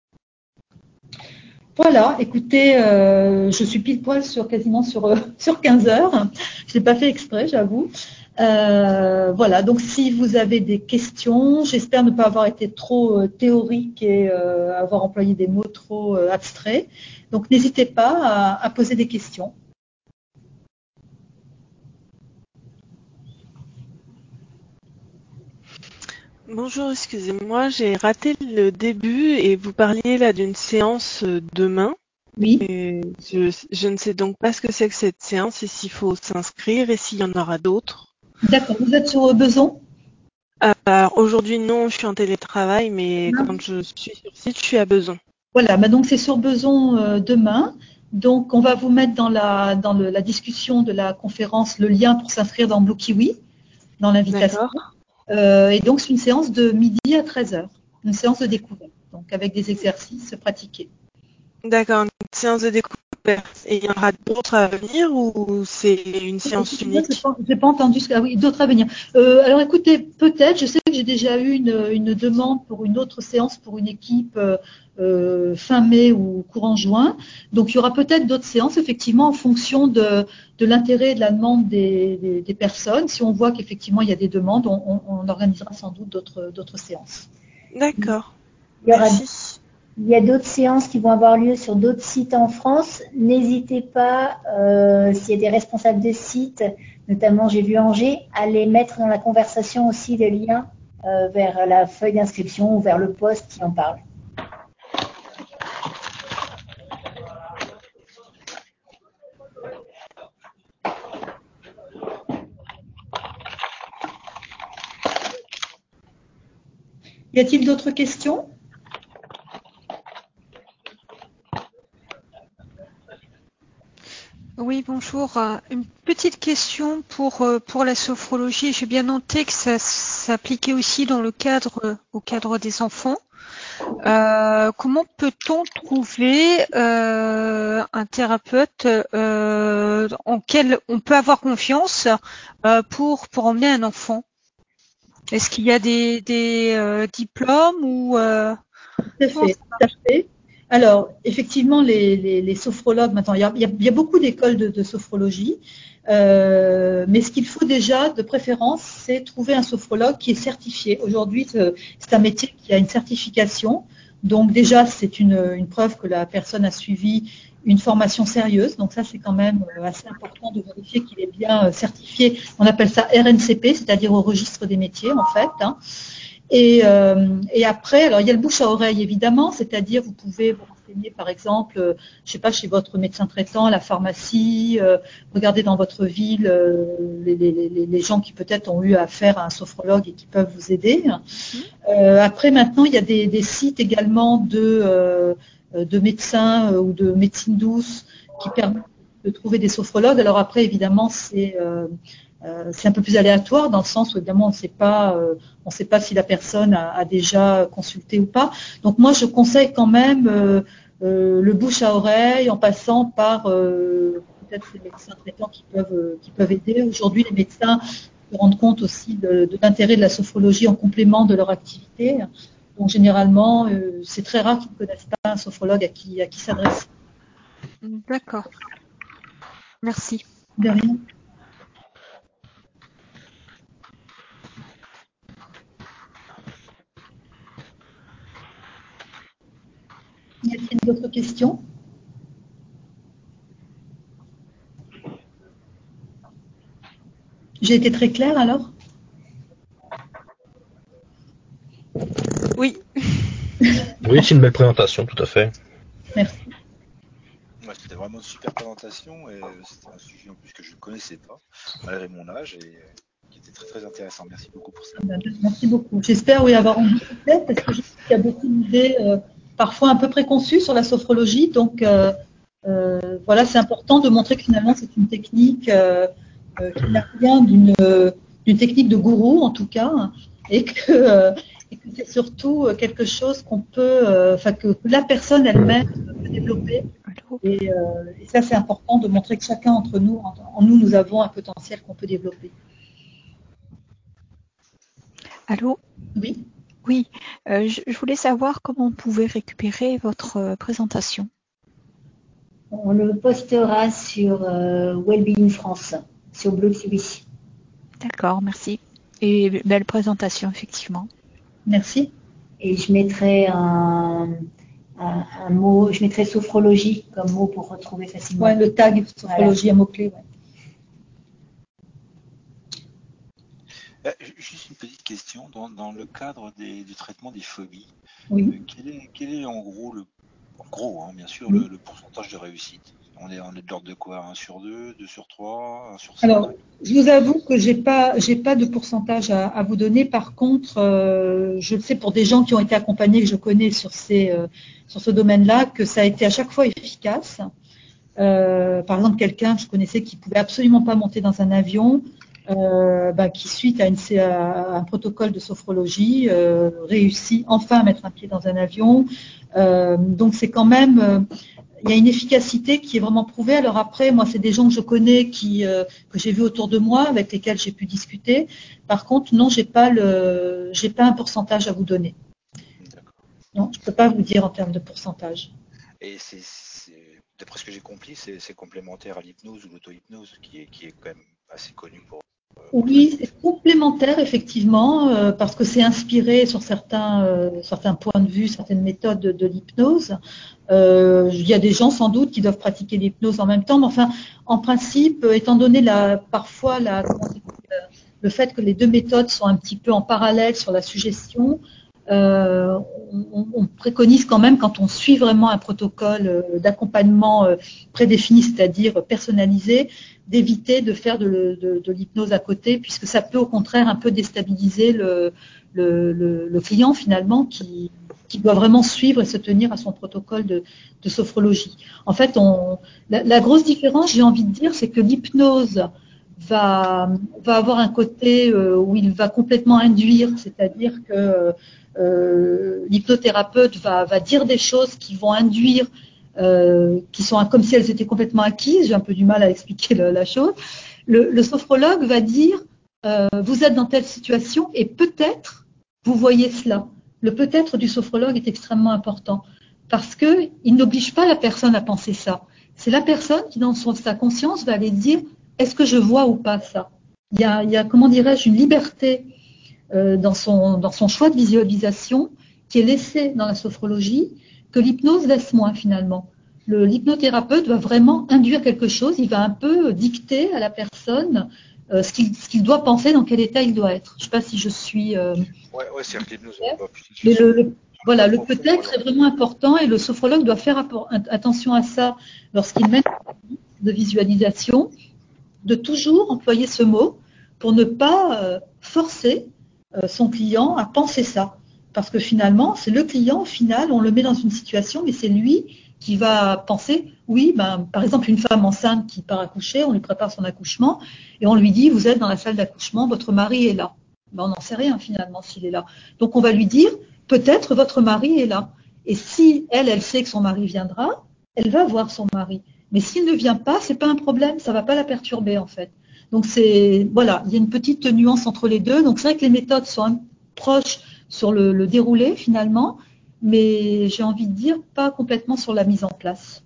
Voilà, écoutez, euh, je suis pile poil sur quasiment sur, euh, sur quinze heures. Je n'ai pas fait exprès, j'avoue. Euh, voilà, donc si vous avez des questions, j'espère ne pas avoir été trop euh, théorique et euh, avoir employé des mots trop euh, abstraits. Donc n'hésitez pas à, à poser des questions. Bonjour, excusez-moi, j'ai raté le début et vous parliez là d'une séance euh, demain. Oui, Et je, je ne sais donc pas ce que c'est que cette séance et s'il faut s'inscrire et s'il y en aura d'autres. d'accord. Vous êtes sur Besançon? Euh, alors aujourd'hui non, je suis en télétravail, mais quand je suis sur site, je suis à Besançon. Voilà, bah donc c'est sur Besançon euh, demain. Donc on va vous mettre dans la dans le- la discussion de la conférence le lien pour s'inscrire dans Blue Kiwi, dans l'invitation. D'accord. Euh, et donc c'est une séance de midi à treize heures, une séance de découverte, donc avec des exercices pratiqués. D'accord, une séance de découverte. Et il y en aura d'autres à venir ou c'est une séance Je n'ai unique? pas, j'ai pas entendu ce que, ah oui, d'autres à venir. Euh, alors écoutez, peut-être, je sais que j'ai déjà eu une, une demande pour une autre séance pour une équipe euh, euh, fin mai ou courant juin. Donc il y aura peut-être d'autres séances, effectivement, en fonction de, de l'intérêt et de la demande des, des, des personnes. Si on voit qu'effectivement il y a des demandes, on, on, on organisera sans doute d'autres, d'autres séances. D'accord, Il y aura, merci. il y a d'autres séances qui vont avoir lieu sur d'autres sites en France. N'hésitez pas, euh, s'il y a des responsables de sites, notamment j'ai vu Angers, à les mettre dans la conversation aussi les liens euh, vers la feuille d'inscription ou vers le poste qui en parle. Y a-t-il d'autres questions? Oui, bonjour. Euh, Une petite question pour, euh, pour la sophrologie. J'ai bien noté que ça s'appliquait aussi dans le cadre, euh, au cadre des enfants. Euh, comment peut-on trouver euh, un thérapeute euh, en quel on peut avoir confiance euh, pour, pour emmener un enfant? Est-ce qu'il y a des, des euh, diplômes ou euh, Tout à comment fait, ça tout à marche? fait. Alors, effectivement, les, les, les sophrologues, maintenant, il y a, il y a, il y a beaucoup d'écoles de, de sophrologie, euh, mais ce qu'il faut déjà, de préférence, c'est trouver un sophrologue qui est certifié. Aujourd'hui, c'est c'est un métier qui a une certification. Donc déjà, c'est une, une preuve que la personne a suivi une formation sérieuse. Donc ça, c'est quand même euh, assez important de vérifier qu'il est bien euh, certifié. On appelle ça R N C P, c'est-à-dire au registre des métiers, en fait, hein. Et, euh, et après, alors il y a le bouche à oreille évidemment, c'est-à-dire vous pouvez vous renseigner par exemple, euh, je sais pas, chez votre médecin traitant, à la pharmacie, euh, regardez dans votre ville euh, les, les, les, les gens qui peut-être ont eu affaire à un sophrologue et qui peuvent vous aider. Mhm. Euh, après maintenant, il y a des, des sites également de, euh, de médecins euh, ou de médecine douce qui permettent de trouver des sophrologues. Alors après, évidemment, c'est euh, euh, c'est un peu plus aléatoire dans le sens où évidemment on ne sait pas, euh, on sait pas si la personne a, a déjà consulté ou pas. Donc moi, je conseille quand même euh, euh, le bouche à oreille en passant par euh, peut-être les médecins traitants qui peuvent euh, qui peuvent aider. Aujourd'hui, les médecins se rendent compte aussi de, de l'intérêt de la sophrologie en complément de leur activité. Donc généralement, euh, c'est très rare qu'ils ne connaissent pas un sophrologue à qui à qui s'adresser. D'accord. Merci. De rien. Y a-t-il d'autres questions? J'ai été très claire alors? Oui. Oui, c'est une belle présentation, tout à fait. Merci. Ouais, c'était vraiment une super présentation et c'était un sujet en plus que je ne connaissais pas, malgré mon âge, et euh, qui était très très intéressant. Merci beaucoup pour ça. Merci beaucoup. J'espère oui avoir rendu clair parce que je sais qu'il y a beaucoup d'idées euh, parfois un peu préconçues sur la sophrologie. Donc euh, euh, voilà, c'est important de montrer que finalement c'est une technique euh, euh, qui n'a rien d'une euh, d'une technique de gourou en tout cas, hein, et que, euh, et que c'est surtout euh, quelque chose qu'on peut, euh, enfin que la personne elle-même peut développer. Allô? Et, euh, et ça c'est important de montrer que chacun entre nous, en, en nous, nous avons un potentiel qu'on peut développer. Allô? Oui. Oui, euh, je, je voulais savoir comment on pouvait récupérer votre euh, présentation. On le postera sur euh, Wellbeing France, sur Blue Kiwi. D'accord, merci. Et belle présentation, effectivement. Merci. Et je mettrai un, un, un mot, je mettrai sophrologie comme mot pour retrouver facilement. Ouais, le tag sophrologie, voilà. Un mot-clé. Ouais. Euh, juste une petite question. Dans, dans le cadre des, du traitement des phobies, Oui. euh, quel, est, quel est en gros, le, en gros hein, bien sûr, Oui. le, le pourcentage de réussite? On est, on est de l'ordre de quoi? un sur deux, deux sur trois, un sur cinq? Alors, je vous avoue que j'ai pas, j'ai pas de pourcentage à, à vous donner. Par contre, euh, je le sais pour des gens qui ont été accompagnés, que je connais sur ces, euh, sur ce domaine-là, que ça a été à chaque fois efficace. Euh, par exemple, quelqu'un que je connaissais qui pouvait absolument pas monter dans un avion, euh, bah, qui suite à, une, à un protocole de sophrologie euh, réussit enfin à mettre un pied dans un avion. Euh, donc c'est quand même, euh, il y a une efficacité qui est vraiment prouvée. Alors après, moi, c'est des gens que je connais, qui euh, que j'ai vu autour de moi, avec lesquels j'ai pu discuter. Par contre, non, j'ai pas le, j'ai pas un pourcentage à vous donner. D'accord. Non, je peux pas vous dire en termes de pourcentage. Et c'est, c'est- d'après ce que j'ai compris, c'est, c'est complémentaire à l'hypnose ou l'auto-hypnose qui est, qui est quand même assez connu pour, euh, pour Oui, traiter. c'est complémentaire effectivement, euh, parce que c'est inspiré sur certains, euh, certains points de vue, certaines méthodes de, de l'hypnose. Euh, il y a des gens sans doute qui doivent pratiquer l'hypnose en même temps, mais enfin, en principe, euh, étant donné la, parfois la, comment dire, le fait que les deux méthodes sont un petit peu en parallèle sur la suggestion, euh, on, on préconise quand même, quand on suit vraiment un protocole euh, d'accompagnement euh, prédéfini, c'est-à-dire personnalisé, d'éviter de faire de, de, de l'hypnose à côté, puisque ça peut au contraire un peu déstabiliser le, le, le, le client finalement qui, qui doit vraiment suivre et se tenir à son protocole de, de sophrologie. En fait, on, la, la grosse différence, j'ai envie de dire, c'est que l'hypnose va, va avoir un côté euh, où il va complètement induire, c'est-à-dire que euh, l'hypnothérapeute va, va dire des choses qui vont induire, euh, qui sont comme si elles étaient complètement acquises. J'ai un peu du mal à expliquer le, la chose. Le, le sophrologue va dire euh, vous êtes dans telle situation et peut-être vous voyez cela. Le peut-être du sophrologue est extrêmement important parce que il n'oblige pas la personne à penser ça. C'est la personne qui, dans son, sa conscience, va aller dire est-ce que je vois ou pas ça. Il y a, il y a comment dirais-je, une liberté euh, dans, son, dans son choix de visualisation qui est laissée dans la sophrologie que l'hypnose laisse moins finalement. Le, l'hypnothérapeute va vraiment induire quelque chose, il va un peu dicter à la personne euh, ce, qu'il, ce qu'il doit penser, dans quel état il doit être. Je ne sais pas si je suis... Euh, Ouais, ouais, c'est-à-dire que l'hypnose, on va plus de toute mais façon, le, le, voilà, le profond, peut-être alors. est vraiment important et le sophrologue doit faire attention à ça lorsqu'il met de visualisation, de toujours employer ce mot pour ne pas euh, forcer euh, son client à penser ça. Parce que finalement, c'est le client, au final, on le met dans une situation, mais c'est lui qui va penser, oui, ben, par exemple, une femme enceinte qui part accoucher, on lui prépare son accouchement, et on lui dit, vous êtes dans la salle d'accouchement, votre mari est là. Ben, on n'en sait rien finalement s'il est là. Donc on va lui dire, peut-être votre mari est là. Et si elle, elle sait que son mari viendra, elle va voir son mari. Mais s'il ne vient pas, c'est pas un problème, ça va pas la perturber en fait. Donc c'est voilà, il y a une petite nuance entre les deux. Donc c'est vrai que les méthodes sont proches sur le, le déroulé finalement, mais j'ai envie de dire pas complètement sur la mise en place.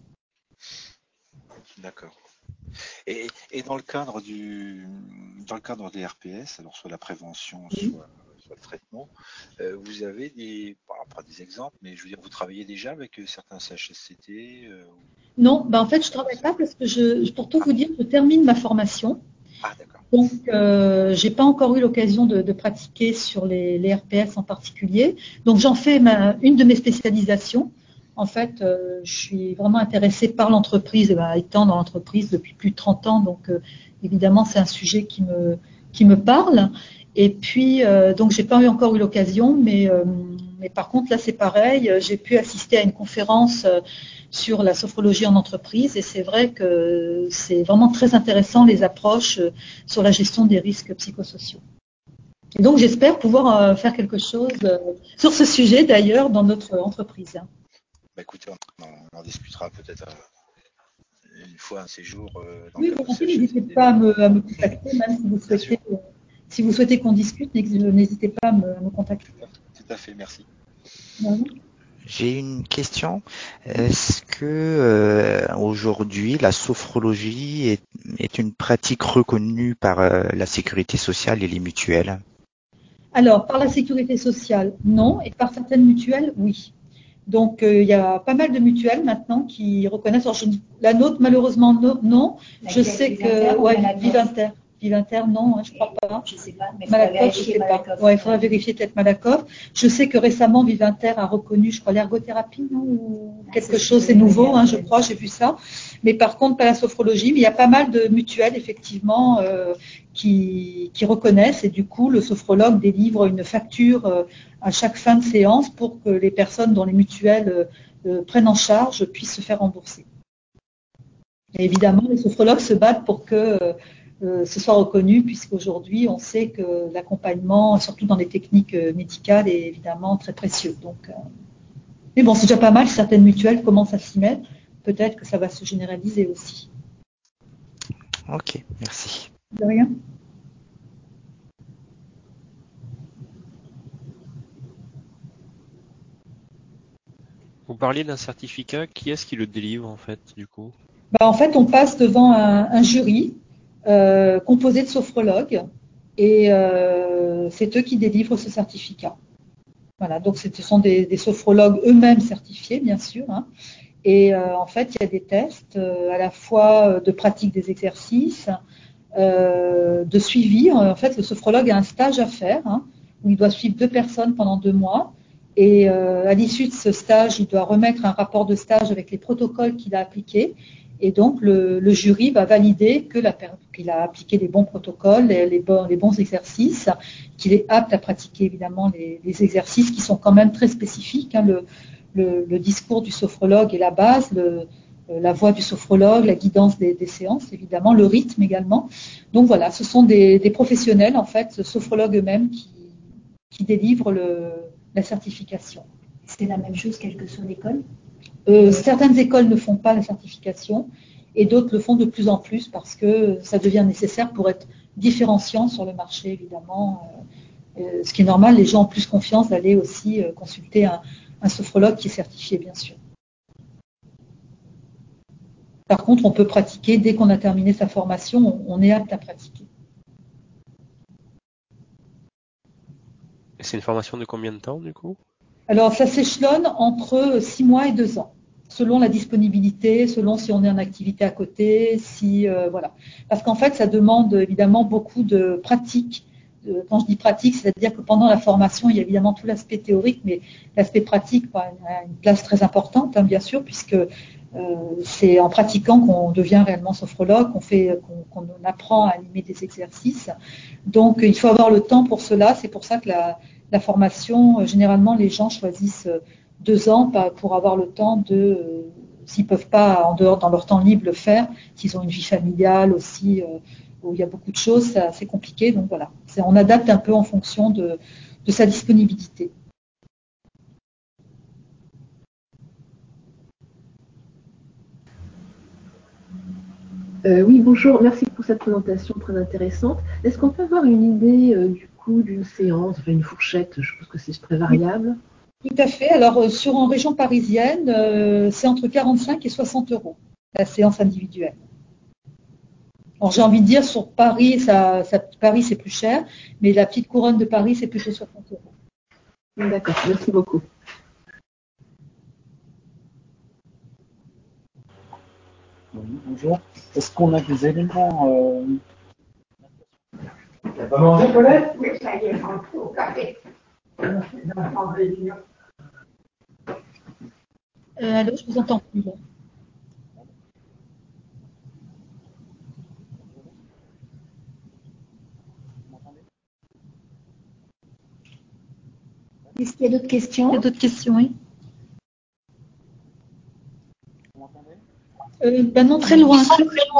D'accord. Et, et dans le cadre du, dans le cadre des R P S, alors soit la prévention, Oui. soit, soit le traitement, euh, vous avez des, bon, pas des exemples, mais je veux dire, vous travaillez déjà avec euh, certains C H S C T euh, Non, ben en fait je travaille pas parce que je, pour tout vous dire, je termine ma formation. Ah d'accord. Donc, euh, j'ai pas encore eu l'occasion de, de pratiquer sur les, les R P S en particulier. Donc, j'en fais ma, une de mes spécialisations. En fait, euh, je suis vraiment intéressée par l'entreprise, et ben, étant dans l'entreprise depuis plus de trente ans. Donc, euh, évidemment, c'est un sujet qui me qui me parle. Et puis, euh, donc, j'ai pas eu encore eu l'occasion, mais euh, mais par contre, là, c'est pareil. J'ai pu assister à une conférence euh, sur la sophrologie en entreprise, et c'est vrai que c'est vraiment très intéressant les approches euh, sur la gestion des risques psychosociaux. Et donc j'espère pouvoir euh, faire quelque chose euh, sur ce sujet d'ailleurs dans notre entreprise. Bah écoutez, on en, on en discutera peut-être euh, une fois un séjour euh, dans le Oui, cadre de volontiers, C H S C n'hésitez T. pas à me, à me contacter, même si vous Bien sûr. souhaitez, euh, si vous souhaitez qu'on discute, n'hésitez pas à me, à me contacter. Tout à, tout à fait, merci. Voilà. J'ai une question. Est-ce que euh, aujourd'hui la sophrologie est, est une pratique reconnue par euh, la sécurité sociale et les mutuelles? Alors, par la sécurité sociale, non, et par certaines mutuelles, oui. Donc, euh, il y a pas mal de mutuelles maintenant qui reconnaissent. Alors, je, la nôtre, malheureusement, non. non. Je sais que, ouais, Vive Inter. Vivinter, non, hein, je crois pas. Je sais pas, mais il faudra Malakoff, je vérifier sais pas. Malakoff. Ouais, il faudra vérifier peut-être Malakoff. Je sais que récemment, Vivinter a reconnu, je crois, l'ergothérapie, non, ou quelque chose, c'est nouveau, hein, je crois, j'ai vu ça. Mais par contre, pas la sophrologie. Mais il y a pas mal de mutuelles, effectivement, euh, qui, qui reconnaissent. Et du coup, le sophrologue délivre une facture euh, à chaque fin de séance pour que les personnes dont les mutuelles euh, euh, prennent en charge puissent se faire rembourser. Et évidemment, les sophrologues se battent pour que euh, euh, ce soit reconnu, puisqu'aujourd'hui, on sait que l'accompagnement, surtout dans les techniques euh, médicales, est évidemment très précieux. Donc, euh... Mais bon, c'est déjà pas mal, certaines mutuelles commencent à s'y mettre. Peut-être que ça va se généraliser aussi. Ok, merci. De rien. Vous parliez d'un certificat, qui est-ce qui le délivre en fait, du coup? Bah, en fait, on passe devant un, un jury euh, composé de sophrologues et euh, c'est eux qui délivrent ce certificat. Voilà, donc ce sont des, des sophrologues eux-mêmes certifiés, bien sûr. Hein. Et euh, en fait, il y a des tests euh, à la fois de pratique des exercices, euh, de suivi. En fait, le sophrologue a un stage à faire hein, où il doit suivre deux personnes pendant deux mois. Et euh, à l'issue de ce stage, il doit remettre un rapport de stage avec les protocoles qu'il a appliqués. Et donc, le, le jury va valider que la, qu'il a appliqué les bons protocoles, les, les, bons, les bons exercices, qu'il est apte à pratiquer évidemment les, les exercices qui sont quand même très spécifiques. Hein, le, le, le discours du sophrologue est la base, le, la voix du sophrologue, la guidance des, des séances, évidemment, le rythme également. Donc voilà, ce sont des, des professionnels, en fait, sophrologues eux-mêmes qui, qui délivrent le, la certification. C'est la même chose quelle que soit l'école? Euh, certaines écoles ne font pas la certification et d'autres le font de plus en plus parce que ça devient nécessaire pour être différenciant sur le marché, évidemment. Euh, ce qui est normal, les gens ont plus confiance d'aller aussi euh, consulter un, un sophrologue qui est certifié, bien sûr. Par contre, on peut pratiquer, dès qu'on a terminé sa formation, on, on est apte à pratiquer. Et c'est une formation de combien de temps, du coup? Alors, ça s'échelonne entre six mois et deux ans, selon la disponibilité, selon si on est en activité à côté, si euh, voilà. Parce qu'en fait, ça demande évidemment beaucoup de pratique. Quand je dis pratique, c'est-à-dire que pendant la formation, il y a évidemment tout l'aspect théorique, mais l'aspect pratique a une place très importante, hein, bien sûr, puisque euh, c'est en pratiquant qu'on devient réellement sophrologue, qu'on fait, qu'on, qu'on apprend à animer des exercices. Donc, il faut avoir le temps pour cela. C'est pour ça que la La formation, généralement, les gens choisissent deux ans pour avoir le temps de, euh, s'ils ne peuvent pas en dehors, dans leur temps libre, le faire, s'ils ont une vie familiale aussi, euh, où il y a beaucoup de choses, c'est assez compliqué. Donc voilà, c'est, on adapte un peu en fonction de, de sa disponibilité. Euh, oui, bonjour, merci pour cette présentation très intéressante. Est-ce qu'on peut avoir une idée euh, du coût d'une séance, enfin une fourchette, je pense que c'est très variable? Tout à fait. Alors, euh, sur en région parisienne, euh, c'est entre quarante-cinq et soixante euros, la séance individuelle. Alors, j'ai envie de dire, sur Paris, ça, ça, Paris c'est plus cher, mais la petite couronne de Paris, c'est plutôt soixante euros. D'accord, merci beaucoup. Oui, bonjour. Est-ce qu'on a des éléments euh... T'as pas mangé, Paulette? Oui, ça y est, rentré au café. Euh, allô, je vous entends plus. Là. Est-ce qu'il y a d'autres questions? Il y a d'autres questions, oui. Euh, ben non, très loin. Très loin.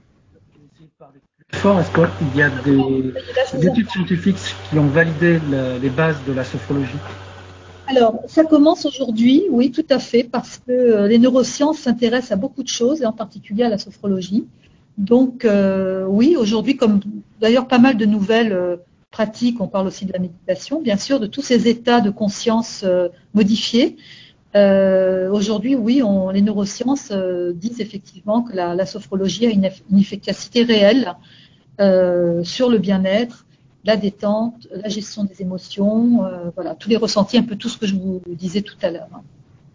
Fort, est-ce qu'il y a des, des études scientifiques qui ont validé la, les bases de la sophrologie? Alors, ça commence aujourd'hui, oui, tout à fait, parce que euh, les neurosciences s'intéressent à beaucoup de choses, et en particulier à la sophrologie. Donc, euh, oui, aujourd'hui, comme d'ailleurs pas mal de nouvelles euh, pratiques, on parle aussi de la méditation, bien sûr, de tous ces états de conscience euh, modifiés. Euh, aujourd'hui, oui, on, les neurosciences euh, disent effectivement que la, la sophrologie a une, une efficacité réelle euh, sur le bien-être, la détente, la gestion des émotions, euh, voilà, tous les ressentis, un peu tout ce que je vous disais tout à l'heure.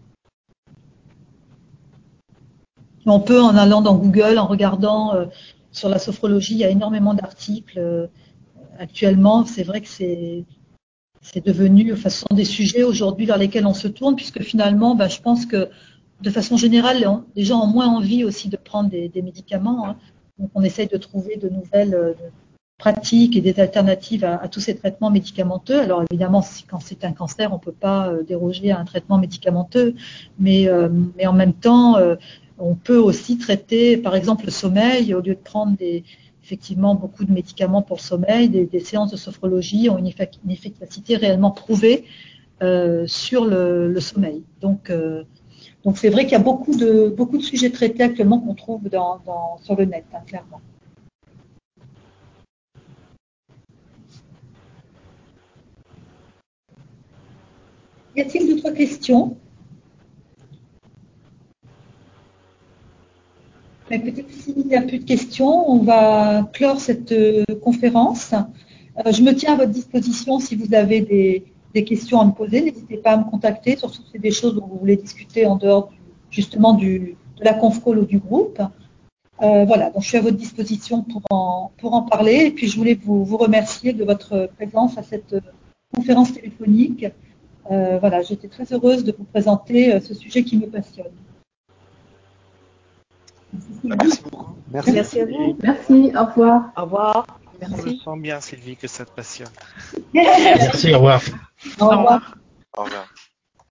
On peut, en allant dans Google, en regardant euh, sur la sophrologie, il y a énormément d'articles. Euh, actuellement, c'est vrai que c'est c'est devenu, enfin, ce sont des sujets aujourd'hui vers lesquels on se tourne, puisque finalement, ben, je pense que de façon générale, on, les gens ont moins envie aussi de prendre des, des médicaments. Hein. Donc, on essaye de trouver de nouvelles euh, pratiques et des alternatives à, à tous ces traitements médicamenteux. Alors, évidemment, si, quand c'est un cancer, on ne peut pas euh, déroger à un traitement médicamenteux, mais, euh, mais en même temps, euh, on peut aussi traiter, par exemple, le sommeil, au lieu de prendre des effectivement beaucoup de médicaments pour le sommeil, des, des séances de sophrologie ont une, effic- une efficacité réellement prouvée euh, sur le, le sommeil. Donc, euh, donc c'est vrai qu'il y a beaucoup de, beaucoup de sujets traités actuellement qu'on trouve dans, dans, sur le net, hein, clairement. Y a-t-il d'autres questions? Écoutez, s'il n'y a plus de questions, on va clore cette euh, conférence. Euh, je me tiens à votre disposition si vous avez des, des questions à me poser. N'hésitez pas à me contacter, surtout si c'est des choses dont vous voulez discuter en dehors du, justement du, de la conf call ou du groupe. Euh, voilà, donc je suis à votre disposition pour en, pour en parler. Et puis je voulais vous, vous remercier de votre présence à cette conférence téléphonique. Euh, voilà, j'étais très heureuse de vous présenter ce sujet qui me passionne. Merci beaucoup. Merci. Merci à vous. Merci, au revoir. Au revoir. On le sent bien, Sylvie, que ça te passionne. Merci, au revoir. Au revoir. Au revoir.